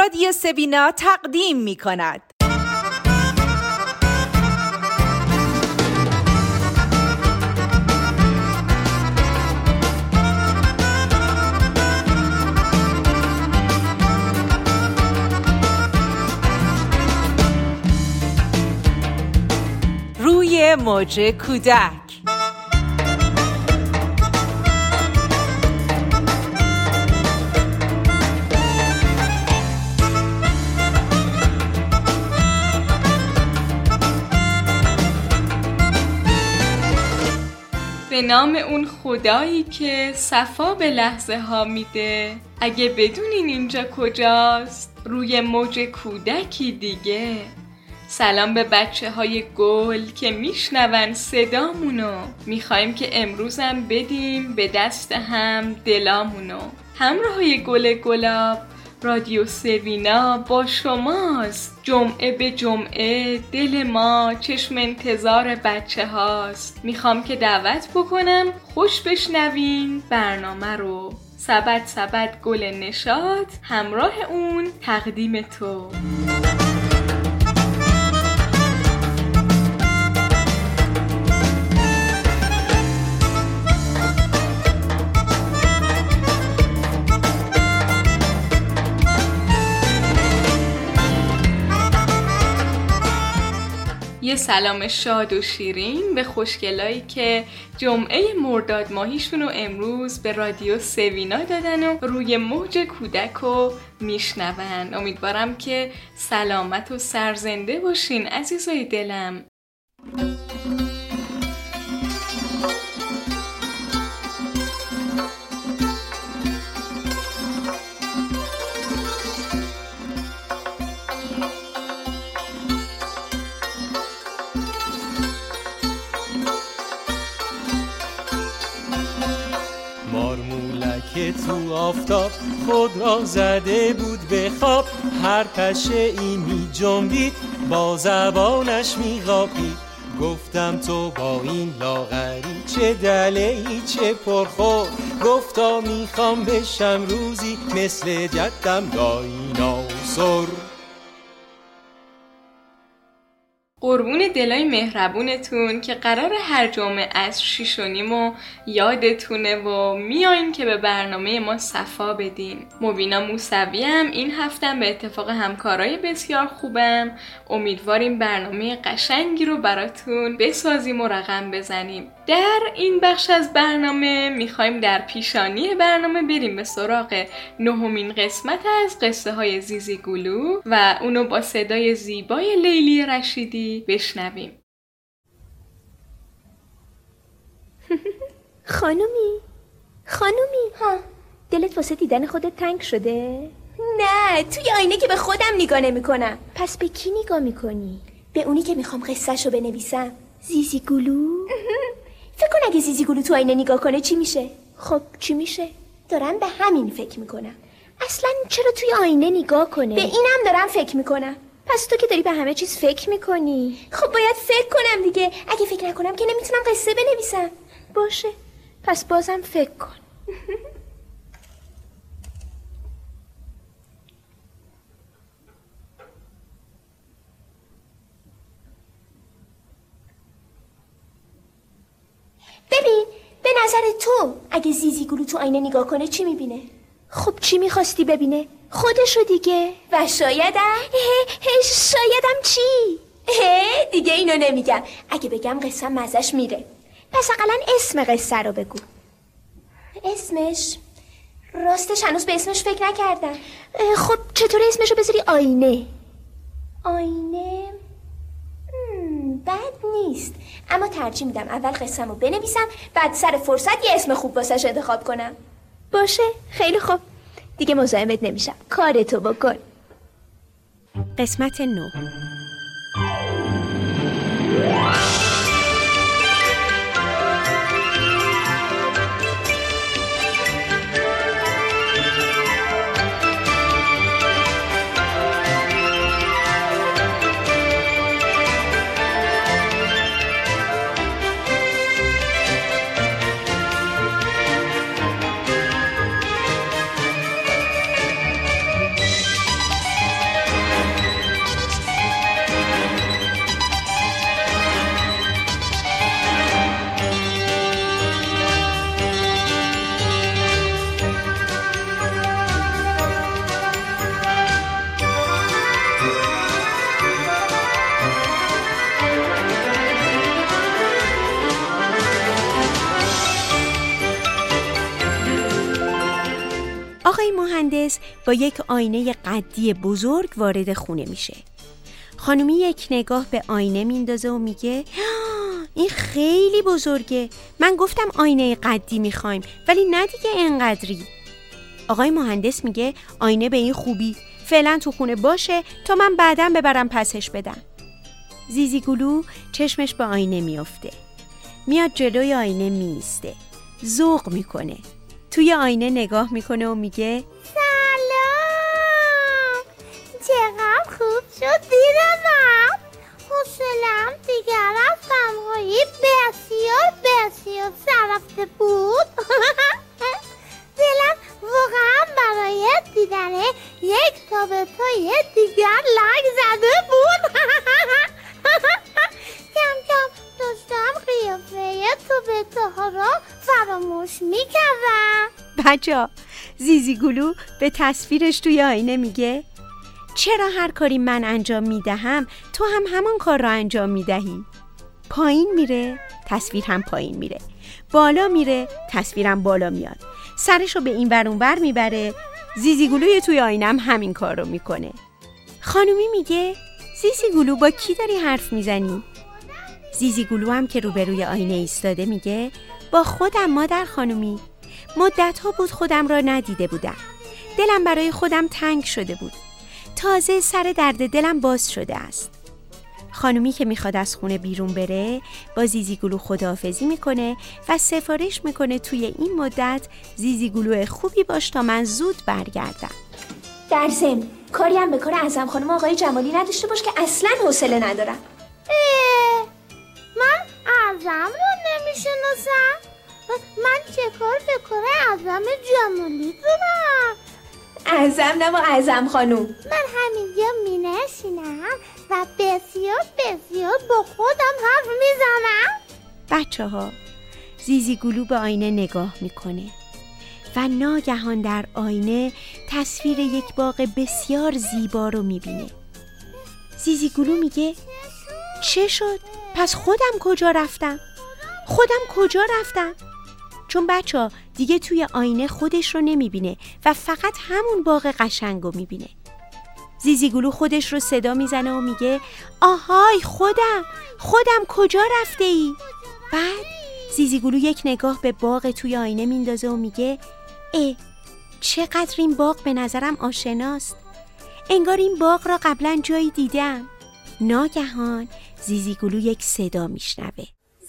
رادیو سوینا تقدیم می کند. روی موج کودک. به نام اون خدایی که صفا به لحظه ها میده. اگه بدونین اینجا کجاست، روی موج کودکی دیگه. سلام به بچه های گل که میشنون صدامونو. میخوایم که امروزم بدیم به دست هم دلامونو. همراهای گل گلاب، رادیو سوینا با شماست. جمعه به جمعه دل ما چشم انتظار بچه هاست. میخوام که دعوت بکنم خوش بشنوین برنامه رو. سبد سبد گل نشاط، همراه اون تقدیم تو. یه سلام شاد و شیرین به خوشگلایی که جمعه مرداد ماهیشونو امروز به رادیو سوینا دادن و روی موج کودک رو میشنون. امیدوارم که سلامت و سرزنده باشین عزیزای دلم. که تو آفتاب خود را زده بود به خواب، هر پشه ای می جنبید با زبانش می غاپید. گفتم تو با این لاغری چه دله‌ای چه پرخور، گفتا میخوام بشم روزی مثل جدم دایناسور. قربون دلای مهربونتون که قرار هر جمعه از 6:30 یادتونه و میاین که به برنامه ما صفا بدین. مبینا موسویم این هفتم به اتفاق همکارای بسیار خوبم امیدواریم برنامه قشنگی رو براتون بسازیم و رقم بزنیم. در این بخش از برنامه میخوایم در پیشانی برنامه بریم به سراغ 9مین قسمت از قصه های زیزی گلو و اونو با صدای زیبای لیلی رشیدی بشنویم. خانومی ها، دلت واسه دیدن خودت تنگ شده؟ نه، توی آینه که به خودم نگاه نمی‌کنم. پس به کی نگاه میکنی؟ به اونی که میخوام قصه‌شو بنویسم. زیزی گلو؟ فکر کن اگه زیزی گلو تو آینه نگاه کنه چی میشه؟ خب چی میشه؟ دارم به همین فکر میکنم. اصلا چرا توی آینه نگاه کنه؟ به اینم دارم فکر میکنم. پس تو که داری به همه چیز فکر میکنی. خب باید فکر کنم دیگه. اگه فکر نکنم که نمیتونم قصه بنویسم. باشه، پس بازم فکر کن. ببین، به نظر تو اگه زیزی گلو تو آینه نگاه کنه چی میبینه؟ خب چی میخواستی ببینه؟ خودشو دیگه. و شایدم؟ شایدم چی؟ دیگه اینو نمیگم. اگه بگم قصه مزش میره. پس اقلا اسم قصه رو بگو. اسمش؟ راستش هنوز به اسمش فکر نکردم. خب چطور اسمشو بذاری آینه؟ آینه؟ بد نیست، اما ترجیح میدم اول قصه‌مو رو بنویسم، بعد سر فرصت یه اسم خوب واسش انتخاب کنم. باشه، خیلی خوب، دیگه مزاحمت نمیشم، کارتو بکن. قسمت 9. با یک آینه قدی بزرگ وارد خونه میشه. خانومی یک نگاه به آینه میندازه و میگه این خیلی بزرگه. من گفتم آینه قدی میخوایم ولی نه دیگه اینقدری. آقای مهندس میگه آینه به این خوبی، فعلا تو خونه باشه تا من بعداً ببرم پسش بدم. زیزیگلو چشمش به آینه میفته. میاد جلوی آینه میسته. ذوق میکنه. توی آینه نگاه میکنه و میگه سلام، چقدر خوب شد دیدم. حوصله‌ام دیگه رفتم‌هایی بسیار سررفته بود. دلم واقعا برای دیدن یک تابستوی دیگر لگ زده بود. کم کم داشتم قیافه تابستوها را فراموش میکردم. بچه‌ها، زیزیگلو به تصویرش توی آینه میگه چرا هر کاری من انجام میدهم تو هم همان کار را انجام میدهی؟ پایین میره، تصویر هم پایین میره. بالا میره، تصویرم بالا میاد. سرشو به این ور اون ور میبره. زیزیگلوی توی آینه هم همین کار رو میکنه. خانومی میگه زیزیگلو با کی داری حرف میزنی؟ زیزیگلو هم که روبروی آینه ایستاده میگه با خودم مادر خانومی. مدت‌ها بود خودم را ندیده بودم. دلم برای خودم تنگ شده بود. تازه سر درد دلم باز شده است. خانومی که میخواد از خونه بیرون بره با زیزیگلو خداحافظی میکنه و سفارش میکنه توی این مدت زیزیگلو خوبی باش تا من زود برگردم. در ضمن کاری هم به کار اعظم خانم آقای جمالی نداشته باش که اصلاً حوصله ندارم. من اعظم رو نمیشناسم. من چه کار به کار اعظم جمالی دارم؟ اعظم نه با اعظم خانم. من همینجا می نشینم و بسیار با خودم حرف میزنم. بچه‌ها، زیزیگلو به آینه نگاه میکنه و ناگهان در آینه تصویر یک باغ بسیار زیبا رو میبینه. زیزیگلو میگه چه شد؟ پس خودم کجا رفتم؟ چون بچه‌ها دیگه توی آینه خودش رو نمیبینه و فقط همون باغ قشنگ رو میبینه. زیزیگلو خودش رو صدا میزنه و میگه آهای خودم کجا رفته ای؟ بعد زیزیگلو یک نگاه به باغ توی آینه میندازه و میگه چقدر این باغ به نظرم آشناست. انگار این باغ را قبلا جایی دیدم. ناگهان زیزیگلو یک صدا میشنوه.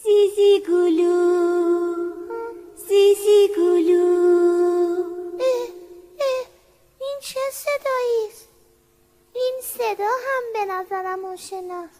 زیزیگلو. این چه صدایی است؟ این صدا هم به نظرم آشناست.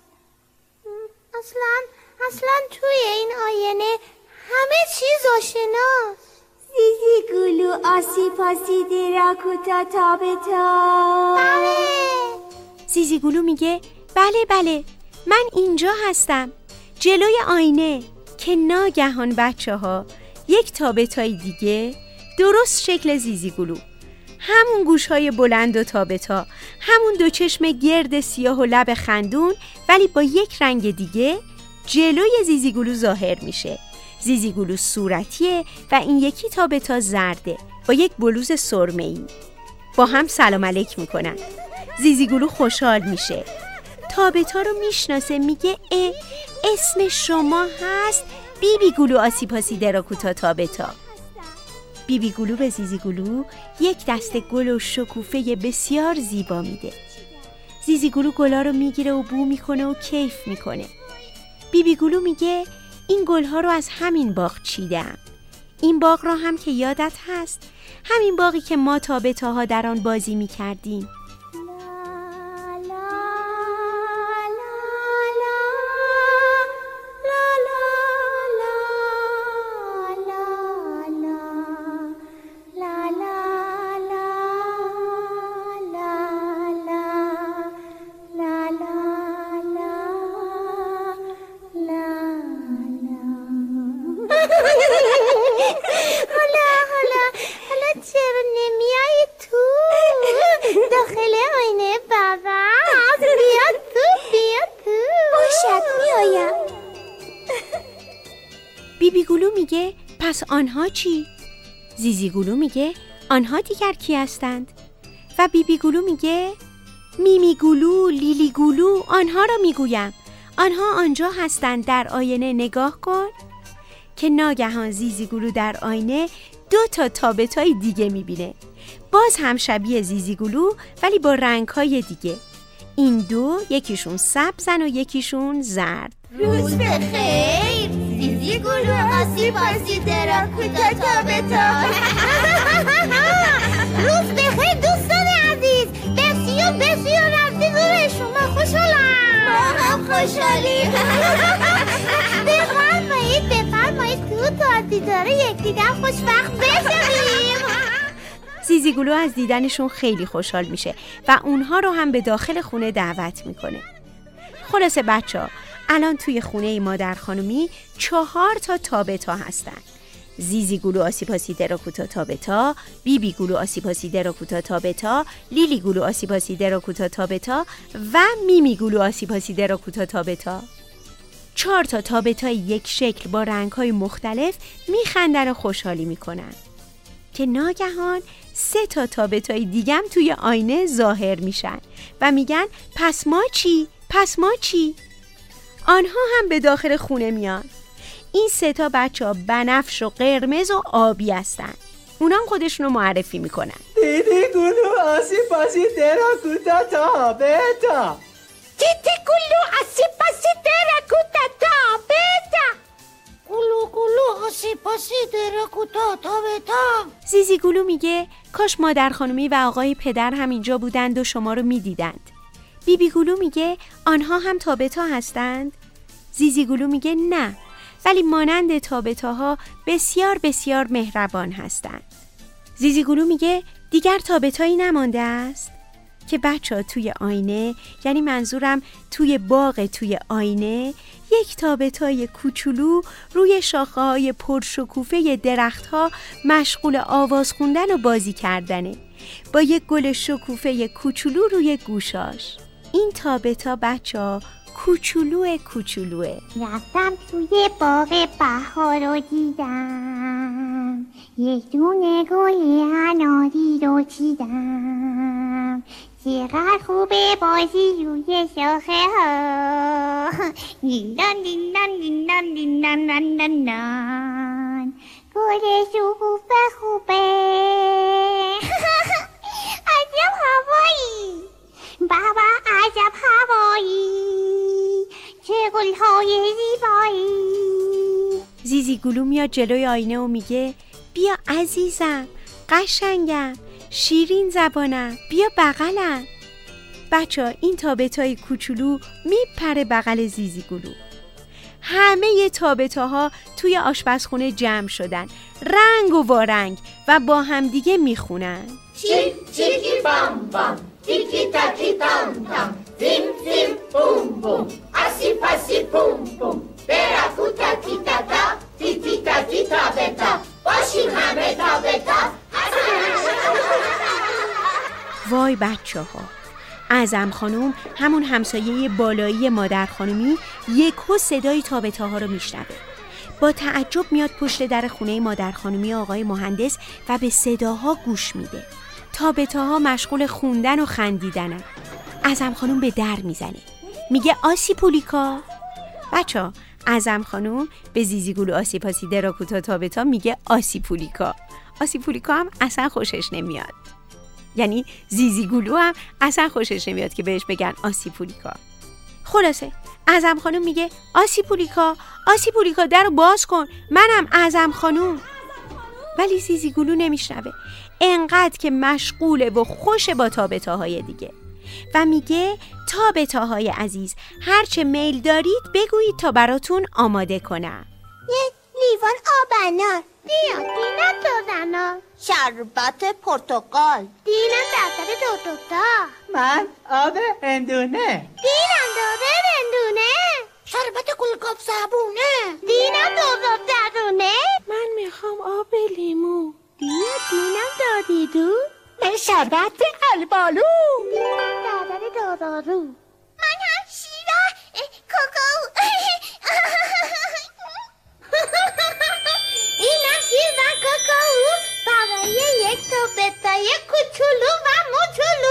اصلا توی این آینه همه چیز آشناست. زیزیگلو آسی دیراکوتا تابتا. بله. زیزیگلو میگه بله من اینجا هستم جلوی آینه. که ناگهان بچه‌ها یک تابتای دیگه درست شکل زیزیگلو، همون گوش‌های بلند و تابتا، همون دو چشم گرد سیاه و لب خندون ولی با یک رنگ دیگه جلوی زیزیگلو ظاهر میشه. زیزیگلو صورتیه و این یکی تابتا زرده با یک بلوز سرمه‌ای. با هم سلام علیک میکنن. زیزیگلو خوشحال میشه. تابتا رو میشناسه، میگه اسم شما هست بیبیگلو آسیپاسی دراکوتا تابتا. بیبیگلو به زیزیگلو یک دسته گل و شکوفه بسیار زیبا میده. زیزیگلو گلا رو میگیره و بو میکنه و کیف میکنه. بیبیگلو میگه این گلها رو از همین باغ چیدم. این باغ را هم که یادت هست، همین باغی که ما تابتاها در آن بازی میکردیم. حالا چرا نمیایی تو؟ داخل آینه بابا بیا تو. باشد میایم. بیبیگلو میگه پس آنها چی؟ زیزیگلو میگه آنها دیگر کی هستند؟ و بیبی گلو میگه میمی گلو، لیلی گلو، آنها را میگویم. آنها آنجا هستند، در آینه نگاه کن. که ناگهان زیزی گلو در آینه 2 تابتای دیگه میبینه. باز هم شبیه زیزی گلو ولی با رنگ‌های دیگه. این 2 یکیشون سبزن و یکیشون زرد. روز بخیر زیزی گلو آسیب آسیب درا کوتا تابتا. روز بخیر دوستان عزیز، بسیار رفتی روی شما خوشحالم. ما هم خوشحالیم. بفرمایید تو تا دیداره یکدیگر خوشبخت بشویم. زیزی گلو از دیدنشون خیلی خوشحال میشه و اونها رو هم به داخل خونه دعوت میکنه. خلاصه بچه‌ها الان توی خونه مادر خانومی 4 تابتا هستن. زیزی گلو آسیپاسی دراکوتا تابتا، بیبی گلو آسیپاسی دراکوتا تابتا، لیلی گلو آسیپاسی دراکوتا تابتا و میمی گلو آسیپاسی دراکوتا تابتا. 4 تابتای یک شکل با رنگ‌های مختلف میخندن و خوشحالی میکنن. که ناگهان 3 تابتای دیگم توی آینه ظاهر میشن و میگن پس ما چی؟ آنها هم به داخل خونه میان. این 3 بچه‌ها بنفش و قرمز و آبی هستن. اونا هم خودشونو معرفی میکنن. دیدی گلو آسیپاسی دراکوتا تابتا. دیدی گلو آسیپاسی دراکوتا تابتا. گلو آسیپاسی دراکوتا تابتا. زیزی گلو میگه کاش مادر خانومی و آقای پدر هم اینجا بودند و شما رو میدیدند. بیبی گلو میگه آنها هم تابتا هستند. زیزی گلو میگه نه، ولی مانند تابتاها بسیار مهربان هستند. زیزی گلو میگه دیگر تابتایی نمانده است. که بچه‌ها توی آینه، یعنی منظورم توی باغ توی آینه، یک تابتای کوچولو روی شاخه‌های پرشکوفه درخت‌ها مشغول آواز خوندن و بازی کردنه، با یک گل شکوفه کوچولو روی گوشاش. این تابتا بچه‌ها کوچولوه. رفتم توی باغ بهار رو دیدم، یک دونه گل اناری رو چیدم، چقدر خوبه بازی روی شاخه ها. دیندان دیندان دیندان دیندان دیندان دیندان، گل شکوفه خوبه. عجب هوایی، بابا عجب هوایی، چه گل‌های زیبایی. زیزی گلو میاد جلوی آینه و میگه بیا عزیزم، قشنگم، شیرین زبانم، بیا بغلم. بچه‌ها این تابتای کوچولو میپره بغل زیزی گلو. همه تابتاها توی آشپزخونه جمع شدن، رنگ و وارنگ، و با همدیگه میخونن چیک چیکی بام بام، تیکی تاکی تام تام، زیم زیم بوم بوم، اسی پسی بوم بوم، براکوتا کی تاتا، تی تی تاکی تابتا، باشیم همه تابتا. وای بچه‌ها، اعظم خانوم همون همسایه بالایی مادر خانومی یکو صدای تابتاها رو میشنوه. با تعجب میاد پشت در خونه مادر خانومی آقای مهندس و به صداها گوش میده. تابتاها مشغول خوندن و خندیدنن. اعظم خانوم به در میزنه، میگه آسیپولیکا. بچه‌ها اعظم خانوم به زیزی گلو آسیپاسی دراکوتا تابتا میگه آسیپولیکا. آسیپولیکا هم اصلا خوشش نمیاد، یعنی زیزی گلو هم اصلا خوشش نمیاد که بهش بگن آسیپولیکا. خلاصه اعظم خانوم میگه آسیپولیکا در رو باز کن، منم اعظم خانوم. ولی زیزی گلو نمیشنوه، انقدر که مشغوله و خوشه با تابتاهای دیگه و میگه تابتاهای عزیز هرچه میل دارید بگویید تا براتون آماده کنم. یک لیوان آب انار، دینم دوزنار، شربت پرتقال، دینم دفتر دوتا، من آب هندونه، دینم دوزه رندونه، شربت گلگاب زبونه، دینم دوزاب زبونه. من میخوام آب لیمو، دینم دادی دو، من شربت البالو، دینم دادر دادارو، من هم شیرا کوکو. اینم شیر و کوکو برای یک تابتای کوچولو و موچولو.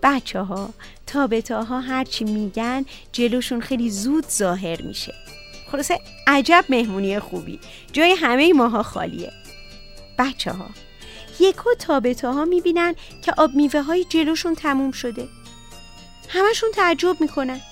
بچه‌ها تابتاها هرچی میگن جلوشون خیلی زود ظاهر میشه. خلاصه عجب مهمونی خوبی، جای همه ماها خالیه. بچه‌ها یکو تابتاها میبینن که آب میوه های جلوشون تموم شده. همشون تعجب میکنن.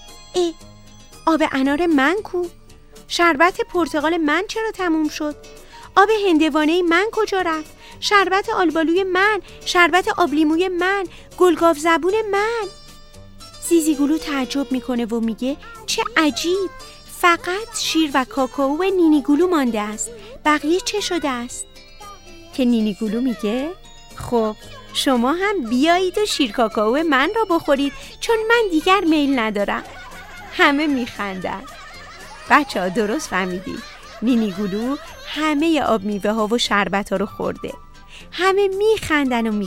آب انار من کو؟ شربت پرتقال من چرا تموم شد؟ آب هندوانه من کجا رفت؟ شربت آلبالوی من، شربت آبلیموی من، گلگاو زبون من. زیزیگلو تعجب میکنه و میگه چه عجیب، فقط شیر و کاکائو نینیگلو مانده است، بقیه چه شده است؟ که نینیگلو میگه خب شما هم بیایید و شیر کاکائو من را بخورید، چون من دیگر میل ندارم. همه میخندن. بچه‌ها درست فهمیدید، نینیگلو همه آب میوه ها و شربت ها رو خورده. همه میخندن.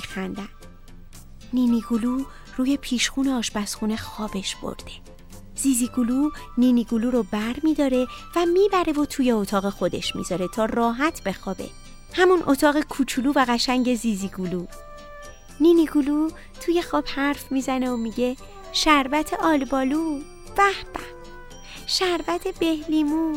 نینیگلو روی پیشخون آشپزخونه خوابش برده. زیزیگلو نینیگلو رو بر میداره و میبره و توی اتاق خودش میذاره تا راحت بخوابه. همون اتاق کوچولو و قشنگ زیزیگلو. نینیگلو توی خواب حرف میزنه و میگه شربت آلبالو، به به، شربت بهلیمو.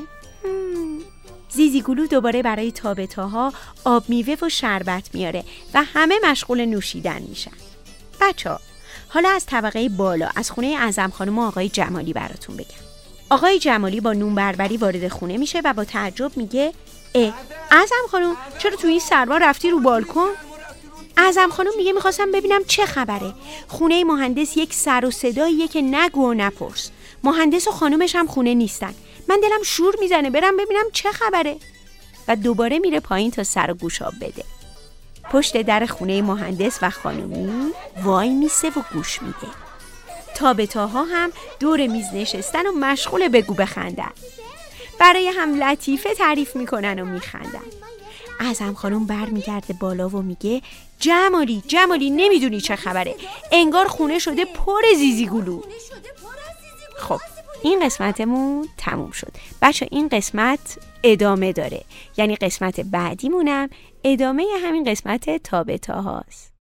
زیزیگلو دوباره برای تابتاها آب میوه و شربت میاره و همه مشغول نوشیدن میشن. بچه‌ها حالا از طبقه بالا، از خونه اعظم خانم و آقای جمالی براتون بگم. آقای جمالی با نون بربری وارد خونه میشه و با تعجب میگه اعظم خانم چرا توی این سرما رفتی رو بالکن؟ اعظم خانم میگه میخواستم ببینم چه خبره. خونه مهندس یک سر و صداییه که نگو و نپرس. مهندس و خانومش هم خونه نیستن. من دلم شور میزنه برم ببینم چه خبره. و دوباره میره پایین تا سر و گوشاب بده. پشت در خونه مهندس و خانومی وای میسه و گوش میده. تابتاها هم دور میز نشستن و مشغول بگو بخندن. برای هم لطیفه تعریف میکنن و میخندن. اعظم خانم بر میگرده بالا و میگه جمالی نمیدونی چه خبره، انگار خونه شده پر زیزیگلو. خب این قسمتمون تموم شد. بچه این قسمت ادامه داره، یعنی قسمت بعدیمونم ادامه همین قسمت تابتاهاست.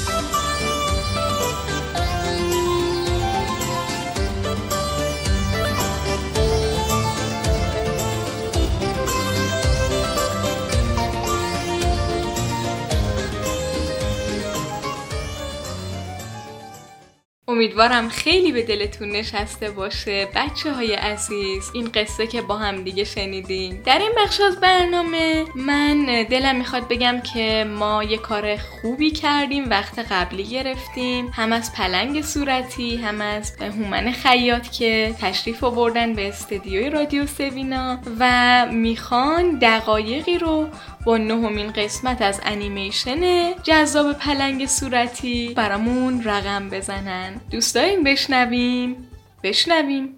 امیدوارم خیلی به دلتون نشسته باشه بچه‌های عزیز این قصه که با هم دیگه شنیدیم. در این بخش از برنامه من دلم میخواد بگم که ما یه کار خوبی کردیم، وقت قبلی گرفتیم، هم از پلنگ صورتی هم از هومن خیاط که تشریف آوردن به استدیوی رادیو سوینا و میخوان دقایقی رو با 9مین قسمت از انیمیشن جذاب پلنگ صورتی برامون رقم بزنن. دوست دارین بشنویم؟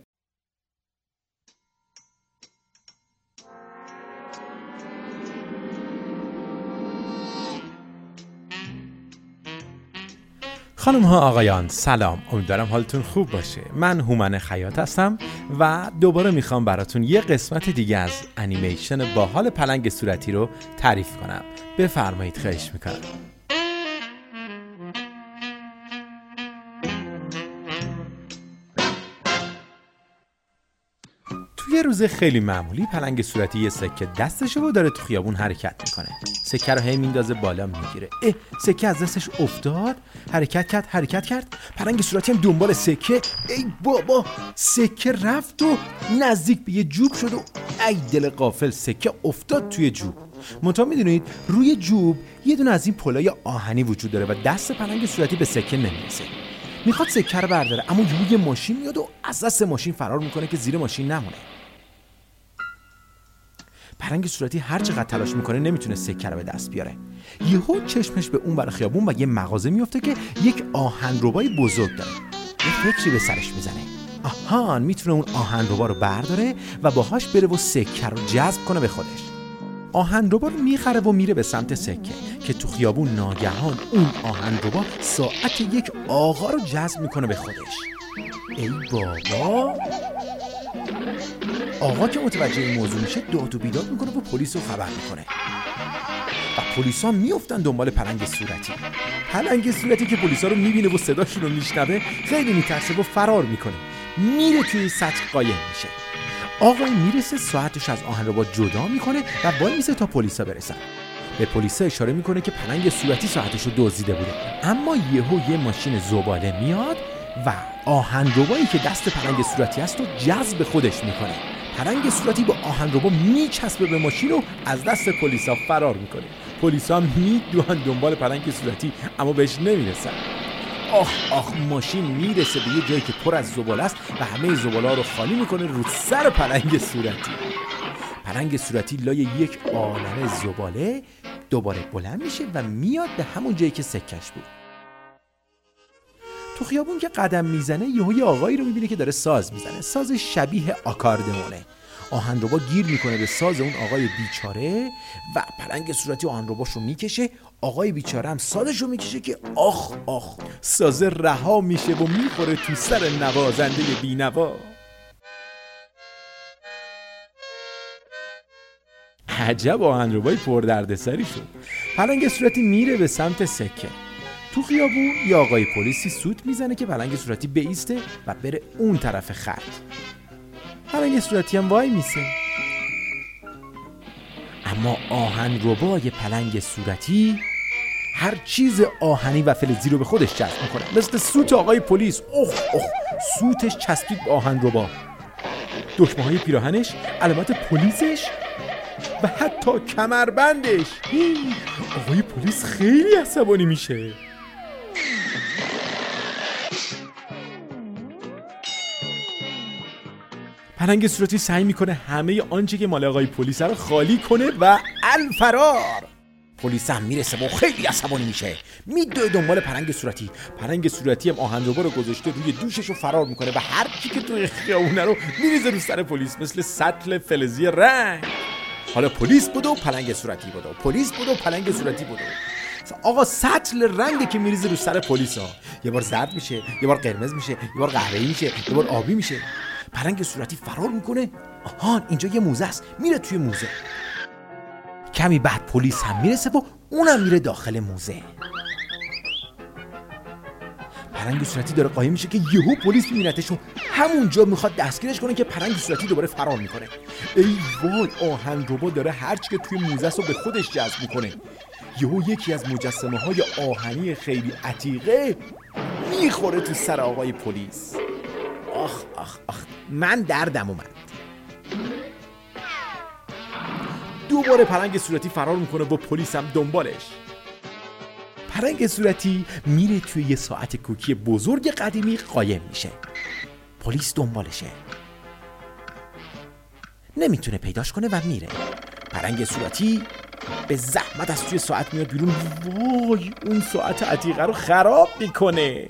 خانم ها آقایان سلام، امیدوارم حالتون خوب باشه. من هومن خیاط هستم و دوباره میخوام براتون یه قسمت دیگه از انیمیشن باحال پلنگ صورتی رو تعریف کنم. بفرمایید، خواهش میکنم. توی روز خیلی معمولی پلنگ صورتی یه سکه دستشه و داره تو خیابون حرکت میکنه. سکه رو هی میندازه بالا میگیره. سکه از دستش افتاد، حرکت کرد. پلنگ صورتی هم دنبال سکه. ای بابا، سکه رفت و نزدیک به یه جوب شد و ای دل غافل، سکه افتاد توی جوب. منتها میدونید روی جوب یه دونه از این پلای آهنی وجود داره و دست پلنگ صورتی به سکه نمیرسه. میخواد سکه رو برداره اما یه ماشین میاد و از دست ماشین فرار میکنه که زیر ماشین نمونه. پلنگ صورتی هر چقدر تلاش میکنه نمیتونه سکه رو به دست بیاره. یهو چشمش به اون ور خیابون و یه مغازه میفته که یک آهنربای بزرگ داره. یه فکری به سرش میزنه. آهان، میتونه اون آهنربا رو برداره و باهاش بره و سکه رو جذب کنه به خودش. آهنربا رو میخره و میره به سمت سکه که تو خیابون ناگهان اون آهنربا ساعت یک آقا رو جذب میکنه به خودش. ای بابا، آقا که متوجه این موضوع میشه داد و بیداد میکنه و پلیس رو خبر میکنه و پلیسا میافتن دنبال پلنگ صورتی. پلنگ صورتی که پلیسا رو میبینه و صداشون رو میشنوه خیلی میترسه و فرار میکنه. میره توی سطح قایم میشه. آقای میرسه ساعتش از آهنربا جدا میکنه و وای میسه تا پلیسا برسن. به پلیسا اشاره میکنه که پلنگ صورتی ساعتش رو دزدیده بوده. اما یه ماشین زباله میاد و آهنربایی که دست پلنگ صورتی است رو جذب خودش میکنه. پلنگ صورتی با آهنربا میچسبه به ماشین و از دست پلیسا فرار میکنه. پلیسا میدوئن دنبال پلنگ صورتی اما بهش نمیرسن. آخ ماشین میرسه به یه جایی که پر از زباله است و همه زباله ها رو خالی میکنه رو سر پلنگ صورتی. پلنگ صورتی لای یک عالمه زباله دوباره بلند میشه و میاد به همون جایی که سکش بود. تو خیابون که قدم میزنه یه آقایی رو میبینه که داره ساز میزنه. ساز شبیه آکاردئونه. آهنربا گیر میکنه به ساز اون آقای بیچاره و پلنگ صورتی آهنرباشو میکشه. آقای بیچاره هم سازشو میکشه که آخ ساز رها میشه و میخوره تو سر نوازنده بینوا. عجب آهنربای پردردسری شد. پلنگ صورتی میره به سمت سکه. تو خیابون یه آقای پلیسی سوت میزنه که پلنگ صورتی بایسته و بره اون طرف خط. پلنگ صورتی هم وای میسه. اما آهنربای پلنگ صورتی هر چیز آهنی و فلزی رو به خودش جذب میکنه، مثل سوت آقای پلیس. سوتش چسبید به آهنربا. دکمه‌های پیراهنش، علامت پلیسش و حتی کمربندش. آقای پلیس خیلی عصبانی میشه. پلنگ صورتی سعی میکنه همه آنچه که مال آقای پلیس رو خالی کنه و الفرار. پلیس هم میرسه و خیلی عصبانی میشه، میدوه دنبال پلنگ صورتی. پلنگ صورتی هم آهنربا رو گذاشته روی دوشش و فرار میکنه و هر کی که توی خیابونه رو میریزه رو سر پلیس مثل سطل فلزی رنگ. حالا پلیس بود و پلنگ صورتی بود، پلیس بود و پلنگ صورتی بود. آقا سطل رنگی که میریزه رو سر پلیسا یه بار زرد میشه، یه بار قرمز میشه، یه بار قهوه‌ای میشه، یه بار آبی میشه. پلنگ صورتی فرار میکنه. اینجا یه موزه است، میره توی موزه. کمی بعد پلیس هم میرسه و اونم میره داخل موزه. پلنگ صورتی داره قایم میشه که یهو پلیس میبینتش و همونجا میخواد دستگیرش کنه که پلنگ صورتی دوباره فرار میکنه. ای وای، آهنربا داره هرچی که توی موزه است رو به خودش جذب میکنه. یهو یکی از مجسمه های آهنی خیلی عتیقه میخوره تو سر آقای پلیس. آخ من دردم اومد. دوباره پلنگ صورتی فرار میکنه و پلیس هم دنبالش. پلنگ صورتی میره توی یه ساعت کوکی بزرگ قدیمی قایم میشه. پلیس دنبالشه، نمیتونه پیداش کنه و میره. پلنگ صورتی به زحمت از توی ساعت میاد بیرون. وای، اون ساعت عتیقه رو خراب میکنه.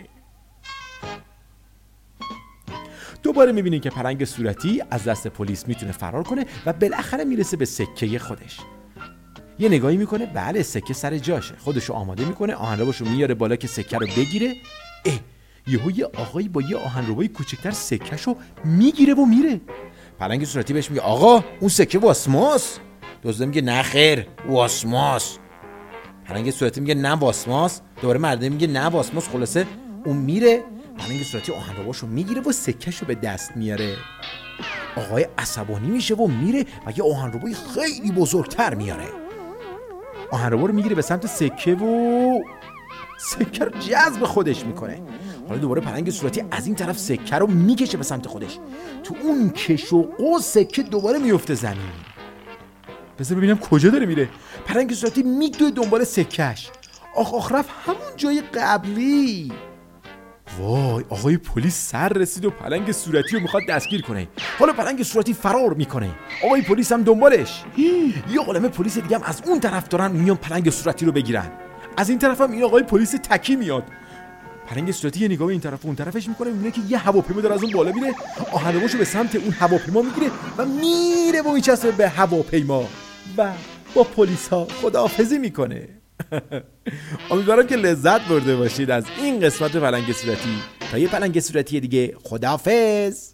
دوباره میبینین که پلنگ صورتی از دست پلیس میتونه فرار کنه و بالاخره میرسه به سکه خودش. یه نگاهی میکنه، بله سکه سر جاشه. خودشو آماده میکنه، آهنرباشو میاره بالا که سکه رو بگیره. یهو یه آقایی با یه آهنربای کوچکتر سکهشو میگیره و میره. پلنگ صورتی بهش میگه آقا اون سکه واسماس. دزد میگه نه خیر واسماس. پلنگ صورتی میگه نه واسماس. دوباره مرده میگه نه واسماس. خلاصه اون میره. پلنگ صورتی آهنرباشو میگیره و سکهشو به دست میاره. آقای عصبانی میشه و میره و یه آهنربای خیلی بزرگتر میاره. آهنربا رو میگیره به سمت سکه و سکه رو جذب خودش میکنه. حالا دوباره پلنگ صورتی از این طرف سکه رو میکشه به سمت خودش. تو اون کش و قوس سکه دوباره میفته زمین. بذار ببینم کجا داره میره. پلنگ صورتی میدوه دنبال سکهش. آخ رفت همون جای قبلی. وای، آقای پلیس سر رسید و پلنگ صورتی رو میخواد دستگیر کنه. حالا پلنگ صورتی فرار میکنه، آقای پلیس هم دنبالش. یه عالمه پلیس دیگه هم از اون طرف دارن میان پلنگ صورتی رو بگیرن. از این طرف هم این آقای پلیس تکی میاد. پلنگ صورتی یه نگاه به این طرف و اون طرفش میکنه، میبینه که یه هواپیما داره از اون بالا میره. آهنرباشو به سمت اون هواپیما میگیره و میره و میچسبه به هواپیما و با پلیس ها خداحافظی میکنه. امیدوارم که لذت برده باشید از این قسمت پلنگ صورتی. تا یه پلنگ صورتی دیگه، خداحافظ.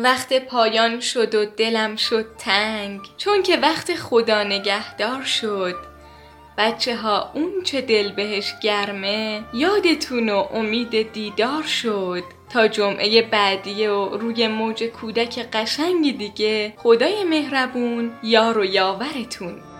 وقت پایان شد و دلم شد تنگ، چون که وقت خدا نگهدار شد. بچه ها اون چه دل بهش گرمه، یادتون و امید دیدار شد. تا جمعه بعدی و روی موج کودک قشنگی دیگه، خدای مهربون یار و یاورتون.